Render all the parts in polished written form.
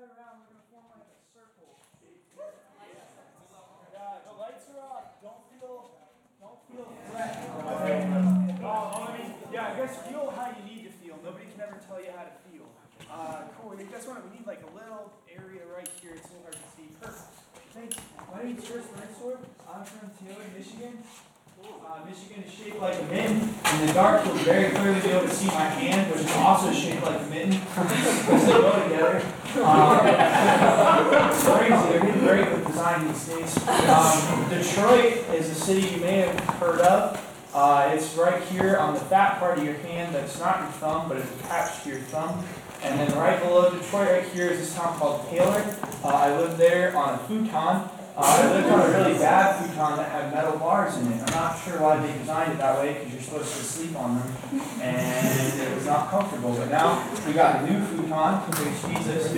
right around. We're going to form like a circle. The lights are off. Don't feel threatened. Okay. I guess feel how you need to feel. Nobody can ever tell you how to feel. Cool. You guys want? We need like a little area right here. It's a little hard to see. Perfect. Thanks. My name is Chris Renstorp. I'm from Taylor, Michigan. Michigan is shaped like a mitten. In the dark, you'll very clearly be able to see my hand, which is also shaped like a mitten. Because they go together. It's crazy. They're getting great with design these days. Detroit is a city you may have heard of. It's right here on the fat part of your hand that's not your thumb, but it's attached to your thumb. And then right below Detroit, right here, is this town called Taylor. I lived there on a futon. I lived on a really bad futon that had metal bars in it. I'm not sure why they designed it that way, because you're supposed to sleep on them, and it was not comfortable. But now we got a new futon, which Jesus.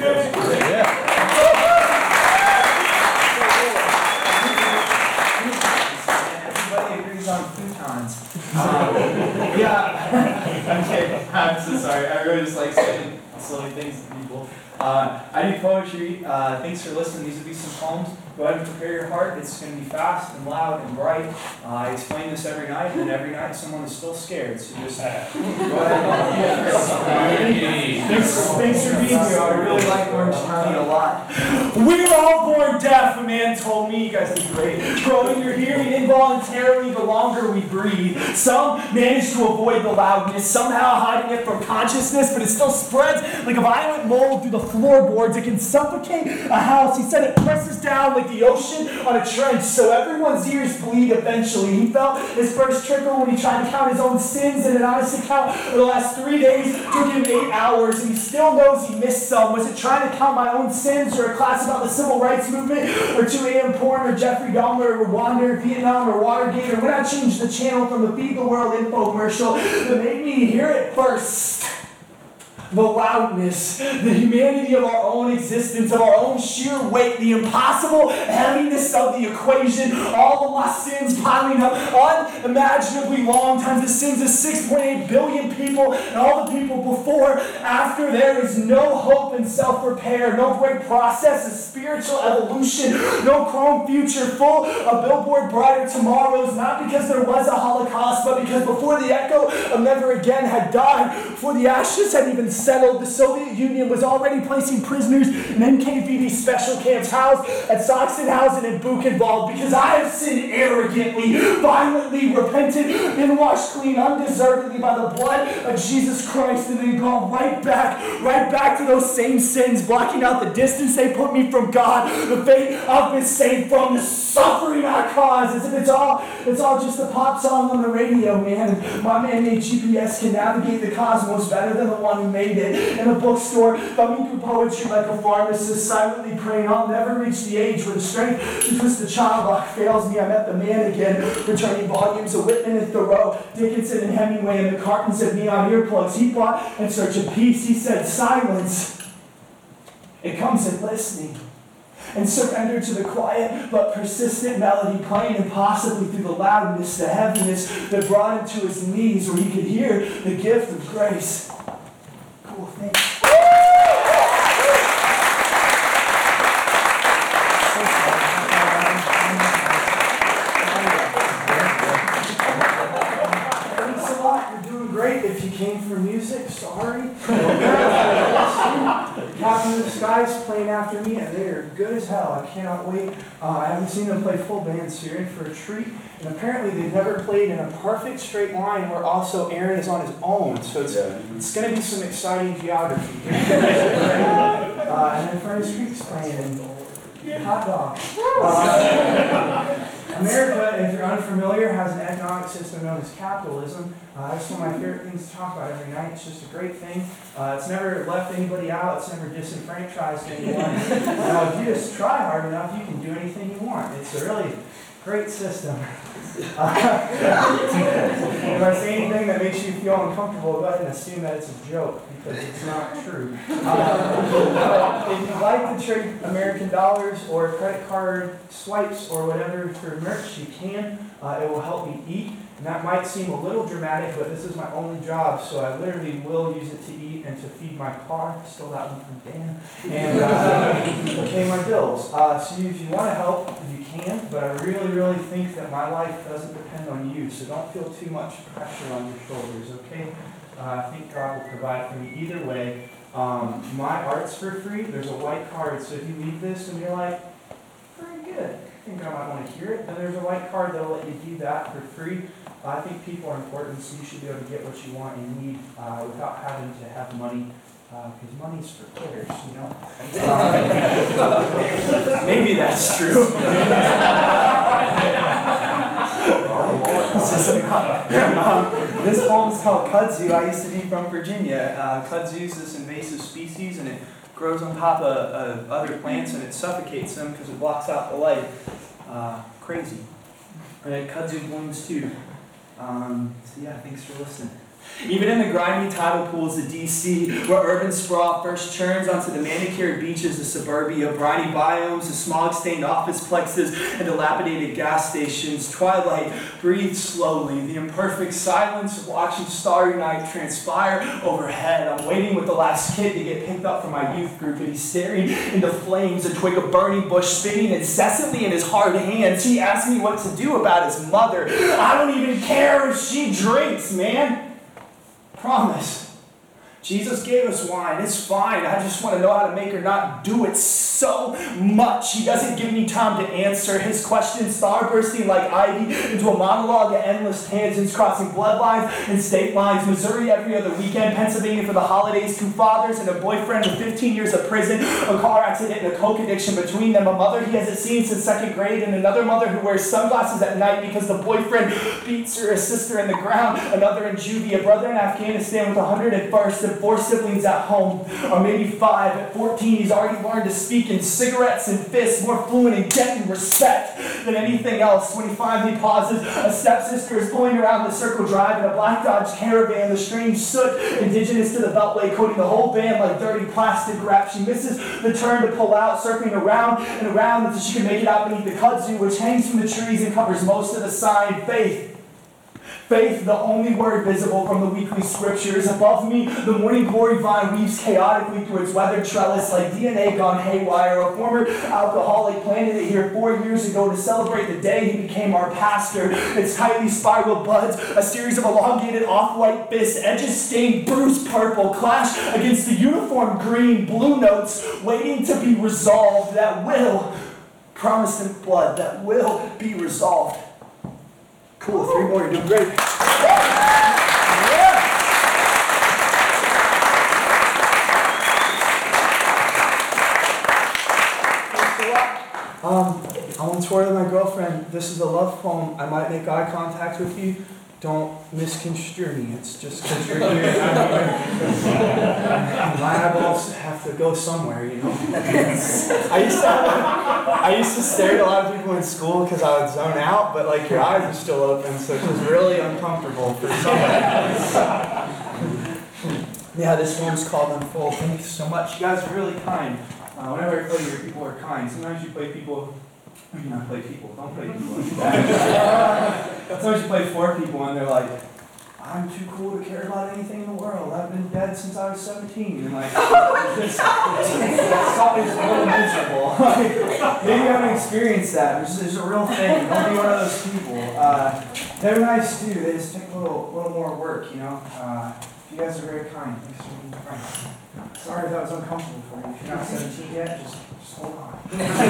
Everybody agrees on futons. Okay, I'm so sorry. I really just like saying silly things to people. I do poetry. Thanks for listening. These will be some poems. Go ahead and prepare your heart. It's going to be fast and loud and bright. I explain this every night, and every night someone is still scared. So just go ahead. Thanks for being here. I really like Orange County a lot. We were all born deaf, a man told me. You guys did great. Growing your hearing involuntarily the longer we breathe. Some manage to avoid the loudness, somehow hiding it from consciousness, but it still spreads like a violent mold through the floorboards. It can suffocate a house. He said it presses down like the ocean on a trench, so everyone's ears bleed eventually. He felt his first trickle when he tried to count his own sins, and an honest account for the last 3 days took him 8 hours, and he still knows he missed some. Was it trying to count my own sins, or a class about the civil rights movement, or 2 a.m. porn, or Jeffrey Dahmer, or Rwanda, or Vietnam, or Watergate, or when I changed the channel from the Feed the World infomercial that made me hear it first? The loudness, the humanity of our own existence, of our own sheer weight, the impossible heaviness of the equation, all of my sins piling up unimaginably long times the sins of 6.8 billion people and all the people before, after. There is no hope in self-repair, no great process of spiritual evolution, no chrome future full of billboard brighter tomorrows, not because there was a Holocaust, but because before the echo of never again had died, before the ashes had even settled, the Soviet Union was already placing prisoners in NKVD special camps housed at Sachsenhausen and Buchenwald, because I have sinned arrogantly, violently repented, been washed clean undeservedly by the blood of Jesus Christ, and then gone right back to those same sins, blocking out the distance they put me from God, the fate I've been saved from, the suffering I caused, as if it's all just a pop song on the radio, man. My man-made GPS can navigate the cosmos better than the one who made it. In a bookstore, thumbing through poetry like a pharmacist, silently praying I'll never reach the age where the strength to twist the child lock fails me. I met the man again, returning volumes of Whitman and Thoreau, Dickinson and Hemingway, and the cartons of neon earplugs he bought in search of peace. He said, silence, it comes in listening, and surrender to the quiet but persistent melody playing impossibly through the loudness, the heaviness that brought him to his knees, where he could hear the gift of grace. Cool, thanks. Thanks a lot. You're doing great. If you came for music, sorry. Captain of the Skies playing after me, and they are good as hell. I cannot wait. I haven't seen them play full bands here, in for a treat. And apparently they've never played in a perfect straight line where also Aaron is on his own. So it's going to be some exciting geography here. And then Furnace Creek's playing, and hot dog. America, if you're unfamiliar, has an economic system known as capitalism. It's one of my favorite things to talk about every night. It's just a great thing. It's never left anybody out. It's never disenfranchised anyone. If you just try hard enough, you can do anything you want. It's a really great system. If I say anything that makes you feel uncomfortable, go ahead and assume that it's a joke, because it's not true. If you'd like to trade American dollars or credit card swipes or whatever for merch, you can. It will help me eat. And that might seem a little dramatic, but this is my only job, so I literally will use it to eat and to feed my car. Stole that one from Dan. And pay my bills. So if you want to help, you can, but I really, really think that my life doesn't depend on you, so don't feel too much pressure on your shoulders, okay? I think God will provide for me either way. My art's for free. There's a white card, so if you leave this and you're like, pretty good, I think I might want to hear it, then there's a white card that'll let you do that for free. I think people are important, so you should be able to get what you want and need without having to have money, because money's for quitters, you know? Maybe that's true. This poem's called kudzu. I used to be from Virginia. Kudzu is this invasive species, and it grows on top of other plants, and it suffocates them because it blocks out the light. Crazy. Right? Kudzu blooms too. So yeah, thanks for listening. Even in the grimy tidal pools of DC, where urban sprawl first churns onto the manicured beaches of suburbia, briny biomes, the smog-stained office plexes, and dilapidated gas stations, twilight breathes slowly, the imperfect silence of watching starry night transpire overhead. I'm waiting with the last kid to get picked up from my youth group, and he's staring into flames, a twig of burning bush spinning incessantly in his hard hands. He asks me what to do about his mother. I don't even care if she drinks, man. Promise. Jesus gave us wine. It's fine. I just want to know how to make her not do it so much. He doesn't give me time to answer his questions, starbursting like ivy into a monologue of endless tangents, crossing bloodlines and state lines. Missouri every other weekend, Pennsylvania for the holidays, 2 fathers and a boyfriend with 15 years of prison, a car accident and a coke addiction between them, a mother he hasn't seen since 2nd grade, and another mother who wears sunglasses at night because the boyfriend beats her, a sister in the ground, another in juvie, a brother in Afghanistan with 101st, and 4 siblings at home, or maybe 5. At 14, he's already learned to speak in cigarettes and fists, more fluent in debt and respect than anything else. When he finally pauses, a stepsister is pulling around the Circle Drive in a black Dodge Caravan, the strange soot indigenous to the Beltway, coating the whole van like dirty plastic wrap. She misses the turn to pull out, circling around and around until she can make it out beneath the kudzu, which hangs from the trees and covers most of the sign. Faith. Faith, the only word visible from the weekly scriptures. Above me, the morning glory vine weaves chaotically through its weathered trellis like DNA gone haywire. A former alcoholic planted it here 4 years ago to celebrate the day he became our pastor. Its tightly spiraled buds, a series of elongated off-white fists, edges stained bruised purple, clash against the uniform green, blue notes waiting to be resolved, that will, promised in blood, that will be resolved. Cool, 3 more, you're doing great. I want to tour with my girlfriend. This is a love poem. I might make eye contact with you. Don't misconstrue me. It's just because you're here. My eyeballs have to go somewhere, you know. I used to stare at a lot of people in school because I would zone out, but like your eyes are still open, so it was really uncomfortable for someone. Yeah, this one's called Unfold. Thank you so much. You guys are really kind. Whenever I play here, people are kind. Sometimes you play people. You do not play people. Don't play people. Sometimes you play 4 people and they're like, I'm too cool to care about anything in the world. I've been dead since I was 17. And like, it's always a little miserable. Maybe you haven't experienced that. It's a real thing. Don't be one of those people. They're nice too. They just take a little more work, you know. You guys are very kind. Thanks for being friends. Sorry if that was uncomfortable for you. If you're not 17 yet, just hold on.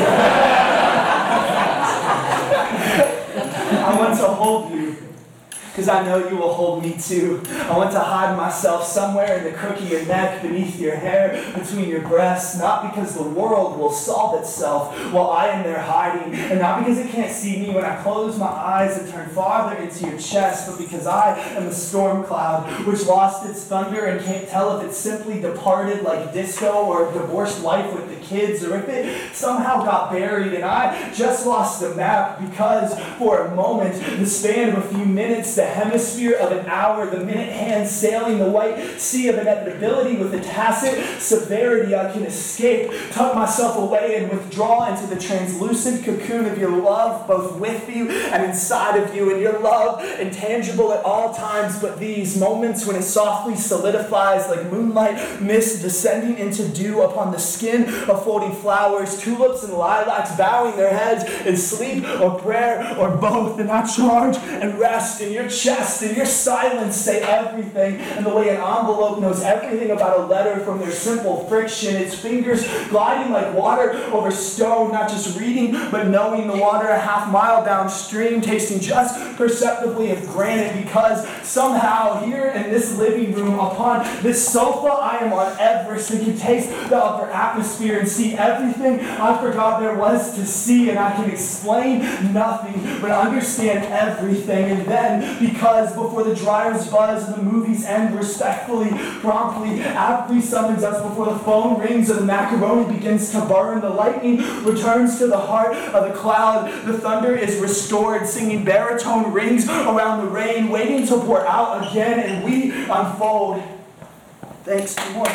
I want to hold you, because I know you will hold me too. I want to hide myself somewhere in the crook of your neck, beneath your hair, between your breasts, not because the world will solve itself while I am there hiding, and not because it can't see me when I close my eyes and turn farther into your chest, but because I am a storm cloud which lost its thunder and can't tell if it simply departed like disco or divorced life with the kids, or if it somehow got buried and I just lost the map because for a moment, the span of a few minutes, the hemisphere of an hour, the minute hand sailing the white sea of inevitability with a tacit severity I can escape, tuck myself away and withdraw into the translucent cocoon of your love, both with you and inside of you, and your love intangible at all times, but these moments when it softly solidifies like moonlight mist descending into dew upon the skin of folding flowers, tulips and lilacs bowing their heads in sleep or prayer or both, and I charge and rest in your chest, and your silence say everything, and the way an envelope knows everything about a letter from their simple friction, its fingers gliding like water over stone, not just reading, but knowing the water a half mile downstream, tasting just perceptibly of granite, because somehow here in this living room, upon this sofa, I am on Everest and can taste the upper atmosphere and see everything I forgot there was to see, and I can explain nothing, but understand everything. And then, because before the dryers buzz, the movies end respectfully, promptly, aptly summons us before the phone rings or the macaroni begins to burn, the lightning returns to the heart of the cloud, the thunder is restored, singing baritone rings around the rain, waiting to pour out again, and we unfold. Thanks. Good morning.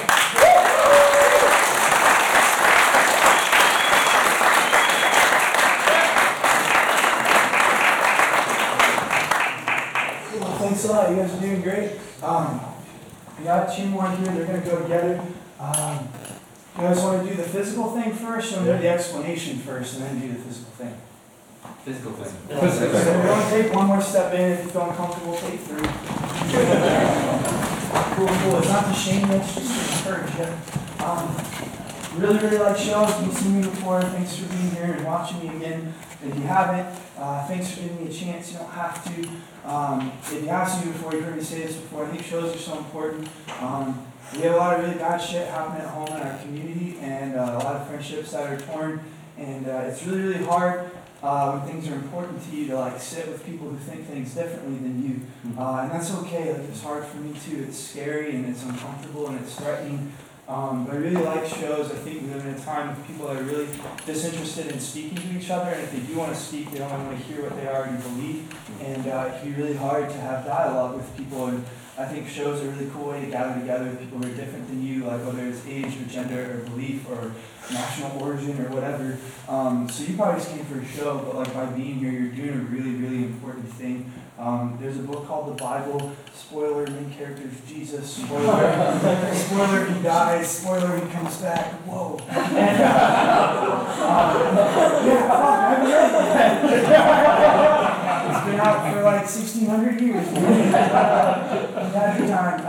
Thanks a lot. You guys are doing great. We got two more here. They're going to go together. You guys want to do the physical thing first, or do the explanation first, and then do the physical thing? Physical thing. Yeah. So we're going to take one more step in. If you feel uncomfortable, take three. Cool. It's not to shame you, it's just to encourage you. Really like shows. You've seen me before. Thanks for being here and watching me again. If you haven't, thanks for giving me a chance. You don't have to. If you have seen me before, you've heard me say this before. I think shows are so important. We have a lot of really bad shit happening at home in our community, and a lot of friendships that are torn. And it's really hard when things are important to you to like sit with people who think things differently than you. And that's okay. Like, it's hard for me too. It's scary and it's uncomfortable and it's threatening. But I really like shows. I think we live in a time of people that are really disinterested in speaking to each other, and if they do want to speak, they only want to hear what they already believe. And it can be really hard to have dialogue with people, and I think shows are a really cool way to gather together with people who are different than you, like whether it's age or gender or belief or national origin or whatever. So you probably just came for a show, but like by being here, you're doing a really important thing. There's a book called The Bible. Spoiler, main character is Jesus. Spoiler, spoiler, he dies. Spoiler, he comes back. Whoa. And, I've read it. It's been out for like 1,600 years. We've had a good time.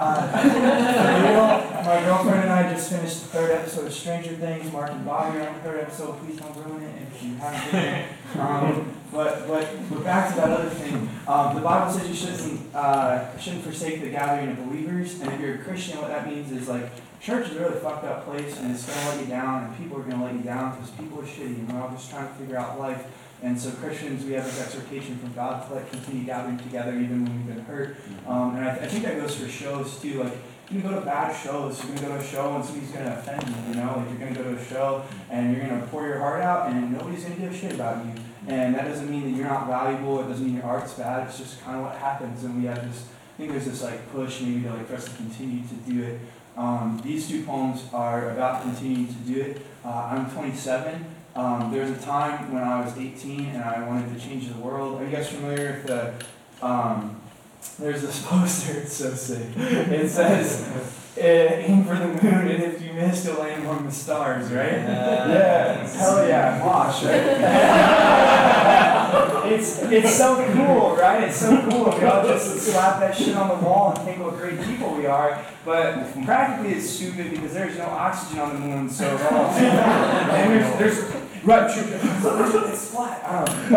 My girlfriend and I just finished the third episode of Stranger Things. Mark and Bobby are on the third episode. Please don't ruin it if you haven't been there. But back to that other thing. The Bible says you shouldn't forsake the gathering of believers. And if you're a Christian, what that means is like church is a really fucked up place, and it's gonna let you down, and people are gonna let you down because people are shitty, and we're all just trying to figure out life. And so Christians, we have this exhortation from God to like continue gathering together even when we've been hurt. And I think that goes for shows too. Like you can go to bad shows. You're gonna go to a show and somebody's gonna offend you. You know, like you're gonna go to a show and you're gonna pour your heart out, and nobody's gonna give a shit about you. And that doesn't mean that you're not valuable. It doesn't mean your art's bad. It's just kind of what happens. And we have this. I think there's this like push maybe to like for us to continue to do it. These two poems are about continuing to do it. I'm 27. There was a time when I was 18 and I wanted to change the world. Are you guys familiar with the, there's this poster, it's so sick. It says, aim for the moon, and if you miss, you'll land among the stars, right? Yeah, hell yeah, mosh, right? It's so cool, right? It's so cool. We all just slap that shit on the wall and think what great people we are. But practically it's stupid because there's no oxygen on the moon, so and there's right, it's flat.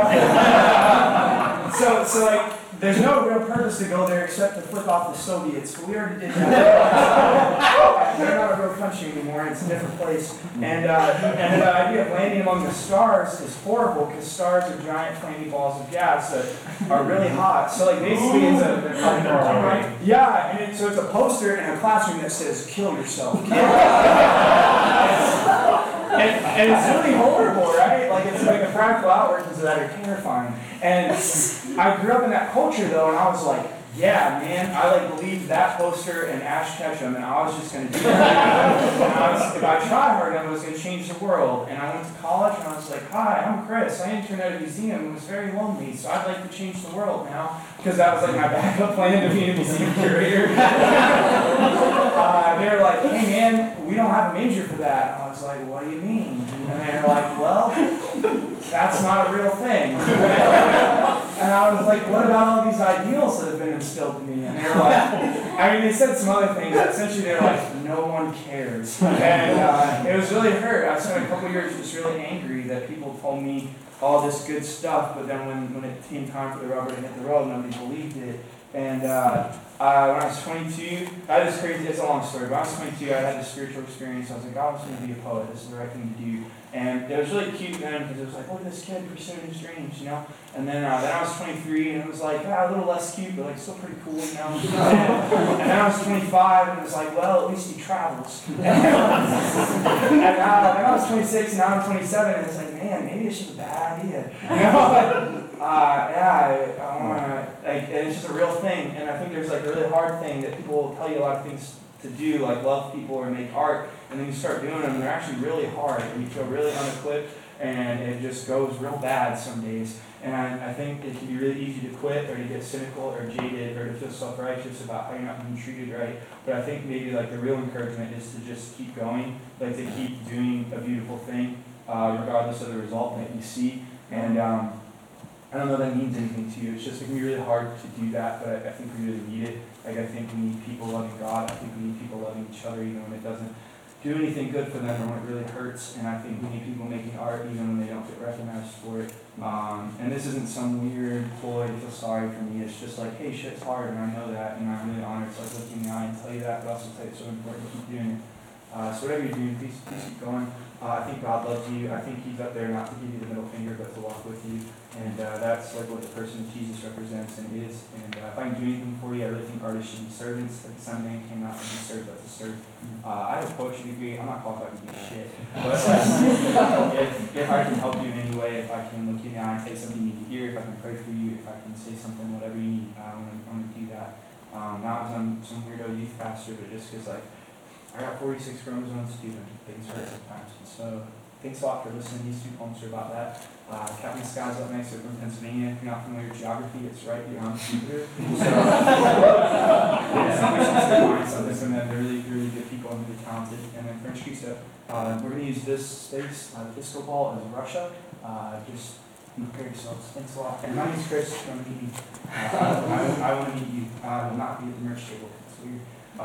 I don't know. So like there's no real purpose to go there except to flip off the Soviets. But we already did that. They're not a real country anymore. It's a different place. And the idea of landing among the stars is horrible because stars are giant flaming balls of gas that are really hot. So like basically it's a yeah, and so it's a poster in a classroom that says "Kill yourself." And it's really horrible, right? Like it's like the practical outworkings of that are terrifying. And I grew up in that culture though, and I was like, yeah, man, I believed that poster and Ash Ketchum, and I was just gonna do that. If I tried hard enough, I was gonna change the world. And I went to college, and I was like, hi, I'm Chris. I interned at a museum and was very lonely, so I'd like to change the world now, because that was my backup plan to be a museum curator. They were like, hey man, we don't have a major for that. And I was like, what do you mean? And they were like, well, that's not a real thing. And I was like, what about all these ideals that have been instilled in me? And they were like, they said some other things. Essentially, they were like, no one cares. And it was really hurt. I spent a couple years just really angry that people told me all this good stuff, but then when it came time for the rubber to hit the road, nobody believed it. And when I was 22, I had this crazy, it's a long story, but when I was 22, I had this spiritual experience. I was like, I was going to be a poet. This is the right thing to do. And it was really cute then, because it was like, look at this kid pursuing his dreams, And then I was 23, and it was like, a little less cute, but still pretty cool, and then I was 25, and it was like, well, at least he travels. And then I was 26, and now I'm 27, and it's like, man, maybe it's just a bad idea. I want to, and it's just a real thing. And I think there's a really hard thing that people will tell you a lot of things to do, like love people or make art, and then you start doing them, and they're actually really hard, and you feel really unequipped, and it just goes real bad some days. And I think it can be really easy to quit, or to get cynical, or jaded, or to feel self-righteous about how you're not being treated right. But I think maybe the real encouragement is to just keep going, to keep doing a beautiful thing, regardless of the result that you see. And I don't know if that means anything to you. It's just it can be really hard to do that, but I think we really need it. I think we need people loving God. I think we need people loving each other even when it doesn't do anything good for them or when it really hurts. And I think we need people making art even when they don't get recognized for it. And this isn't some weird ploy to feel sorry for me. It's just hey, shit's hard, and I know that, and I'm really honored to look you in the eye and tell you that, but also tell you it's so important to keep doing it. So whatever you're doing, please keep going. I think God loves you. I think He's up there not to give you the middle finger, but to walk with you. And that's what the person Jesus represents and is. And if I can do anything for you, I really think artists should be servants. The Son of Man came out to be served, but to serve. I have a poetry degree. I'm not qualified to do shit. But if I can help you in any way, if I can look you in the eye and say something you need to hear, if I can pray for you, if I can say something, whatever you need, I'm going to do that. Not because I'm some weirdo youth pastor, but just because I got 46 chromosomes too, and things hurt sometimes. So thanks a lot for listening. These 2 poems are about that. Captain Sky's up next. They're from Pennsylvania. If you're not familiar with geography, it's right beyond Jupiter. And then they're really, really good people and really talented. And then French Cusa. We're going to use this space, the disco ball, as Russia. Just prepare yourselves. Thanks a lot. And my name's Chris. If you want to meet me, I want to meet you. I will not be at the merch table. It's weird.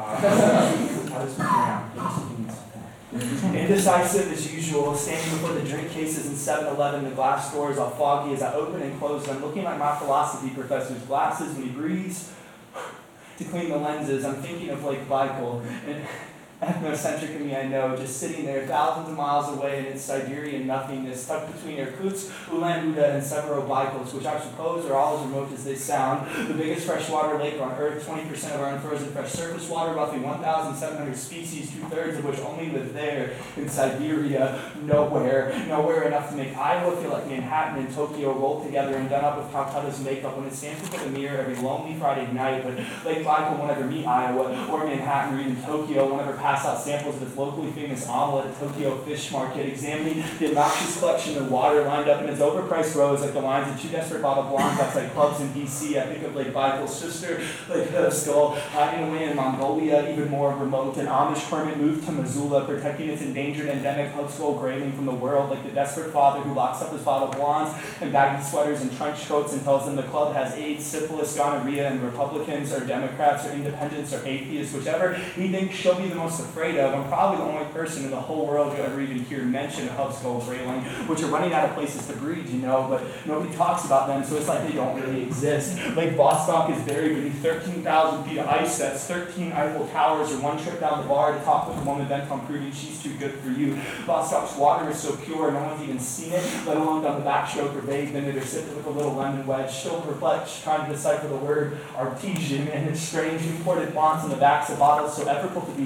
Indecisive as usual, standing before the drink cases in 7-Eleven, the glass doors all foggy as I open and close them, looking like my philosophy professor's glasses when he breathes to clean the lenses. I'm thinking of Lake Baikal, and ethnocentric of me, I know, just sitting there thousands of miles away in its Siberian nothingness, tucked between Irkutsk, Ulan-Ude, and several Baikals, which I suppose are all as remote as they sound. The biggest freshwater lake on Earth, 20% of our unfrozen fresh surface water, roughly 1,700 species, 2/3 of which only live there in Siberia. Nowhere enough to make Iowa feel like Manhattan and Tokyo rolled together and done up with Calcutta's makeup when it stands before the mirror every lonely Friday night. But Lake Baikal won't ever meet Iowa or Manhattan or even Tokyo. Won't ever pass out samples of its locally famous omelet at Tokyo Fish Market, examining the obnoxious collection of water lined up in its overpriced rows like the lines of 2 desperate bottle blondes outside pubs in DC. I think of Lake Baikal's sister, Lake Hovsgol, hiding away in Mongolia, even more remote. An Amish hermit moved to Missoula, protecting its endangered endemic Hovsgol grayling from the world, like the desperate father who locks up his bottle blondes and baggy sweaters and trench coats and tells them the club has AIDS, syphilis, gonorrhea, and Republicans or Democrats or independents or atheists, whichever he thinks she'll be the most afraid of. I'm probably the only person in the whole world you'll ever even hear mention Hovsgol grayling, which are running out of places to breed, but nobody talks about them, so it's like they don't really exist. Lake Vostok is buried beneath 13,000 feet of ice. That's 13 Eiffel Towers or 1 trip down the bar to talk with a woman bent on proving she's too good for you. Vostok's water is so pure, no one's even seen it, let alone done the backstroke or bathed in it or sipped it with a little lemon wedge. Still perplexed, trying to decipher the word artesian and its strange imported fonts on the backs of bottles so effortful to be hit. My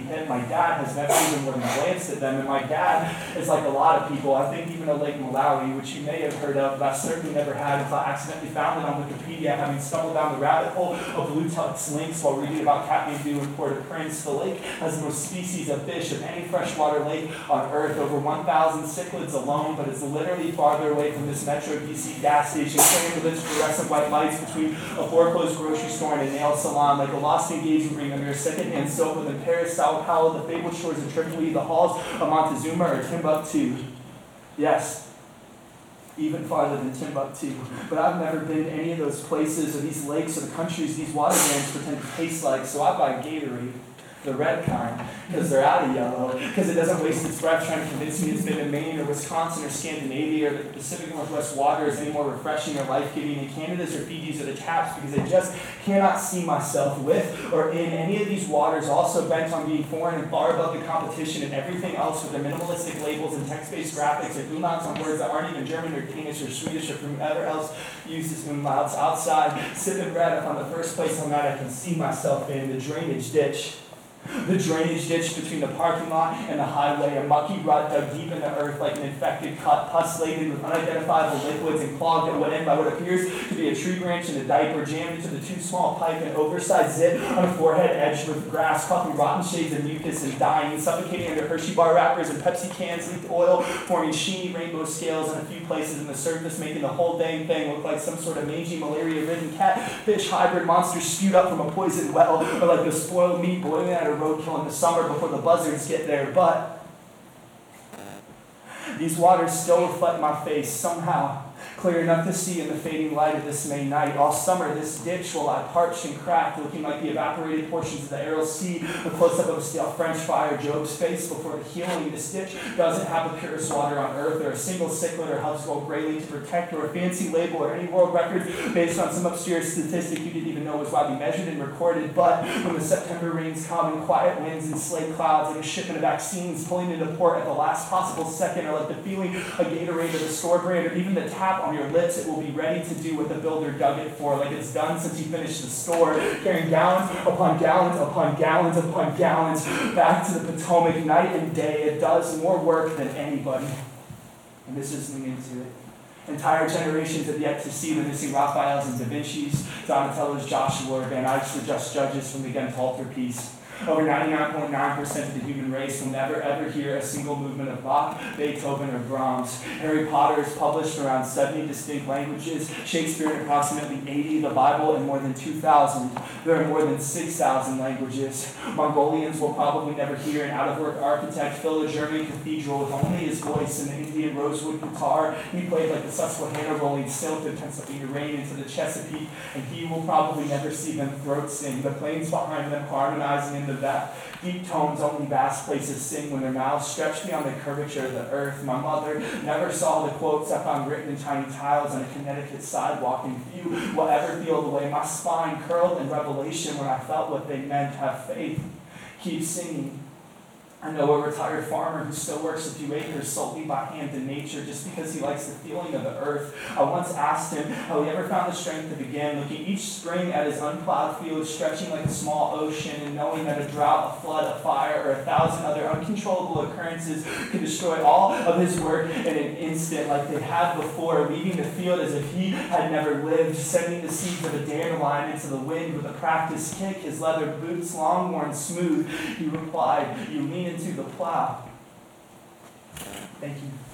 dad has never even more than glanced at them. And my dad is like a lot of people. I think even a Lake Malawi, which you may have heard of, but I certainly never had until I accidentally found it on Wikipedia, having stumbled down the rabbit hole of blue text links while reading about Kathmandu and Port-au-Prince. The lake has the most species of fish of any freshwater lake on Earth, over 1,000 cichlids alone, but it's literally farther away from this Metro DC gas station, clearing with its fluorescent white lights between a foreclosed grocery store and a nail salon, like a lost engagement ring under a secondhand sofa than Paris, Sao Paulo, the fabled shores of Tripoli, the halls of Montezuma, or Timbuktu. Yes, even farther than Timbuktu. But I've never been to any of those places or these lakes or the countries these water brands pretend to taste like, so I buy Gatorade, the red kind, because they're out of yellow, because it doesn't waste its breath trying to convince me it's been in Maine or Wisconsin or Scandinavia or the Pacific Northwest water is any more refreshing or life-giving than Canada's or Fiji's or the taps, because I just cannot see myself with or in any of these waters, also bent on being foreign and far above the competition and everything else with their minimalistic labels and text-based graphics and umlauts on words that aren't even German or Danish or Swedish or whomever else uses umlauts. Outside, sipping bread up on the first place I'm at I can see myself in, the drainage ditch. The drainage ditch between the parking lot and the highway, a mucky rut dug deep in the earth like an infected cut, pus-laden with unidentifiable liquids and clogged at one end by what appears to be a tree branch and a diaper jammed into the too small pipe, an oversized zip on a forehead edged with grass, puffing rotten shades of mucus and dying, suffocating under Hershey bar wrappers and Pepsi cans, leaked oil, forming sheeny rainbow scales in a few places in the surface, making the whole dang thing look like some sort of mangy, malaria-ridden catfish hybrid monster spewed up from a poisoned well, or like the spoiled meat boiling out of roadkill in the summer before the buzzards get there. But these waters still reflect my face somehow, clear enough to see in the fading light of this May night. All summer, this ditch will lie parched and cracked, looking like the evaporated portions of the Aral Sea, a close-up of a stale French fry or Job's face before the healing. This ditch doesn't have the purest water on earth, or a single cichlid or Hubsville grayling to protect, or a fancy label, or any world record based on some obscure statistic you didn't even know was widely measured and recorded. But when the September rains come and quiet winds and slate clouds, like a shipment of vaccines pulling into port at the last possible second, or like the feeling a Gatorade or the store brand, or even the tap on your lips, it will be ready to do what the builder dug it for, like it's done since you finished the store, carrying gallons upon gallons upon gallons upon gallons back to the Potomac night and day. It does more work than anybody. And this is leaning into it. Entire generations have yet to see the missing Raphaels and Da Vinci's, Donatello's, Joshua, or Van Eyck's, the just judges from the Ghent altarpiece. Over 99.9% of the human race will never ever hear a single movement of Bach, Beethoven, or Brahms. Harry Potter is published in around 70 distinct languages, Shakespeare in approximately 80, the Bible in more than 2,000. There are more than 6,000 languages. Mongolians will probably never hear an out-of-work architect fill a German cathedral with only his voice and the Indian rosewood guitar. He played like the Susquehanna rolling silt in Pennsylvania rain into the Chesapeake, and he will probably never see them throat sing, the plains behind them harmonizing in the deep tones only vast places sing when their mouths stretch beyond the curvature of the earth. My mother never saw the quotes I found written in tiny tiles on a Connecticut sidewalk, and few will ever feel the way my spine curled in revelation when I felt what they meant. Have faith. Keep singing. I know a retired farmer who still works a few acres solely by hand in nature just because he likes the feeling of the earth. I once asked him how he ever found the strength to begin, looking each spring at his unplowed field stretching like a small ocean, and knowing that a drought, a flood, a fire, or 1,000 other uncontrollable occurrences could destroy all of his work in an instant like they had before, leaving the field as if he had never lived, sending the seeds of a dandelion into the wind with a practiced kick, his leather boots long worn smooth. He replied, "You lean into the plow." Thank you.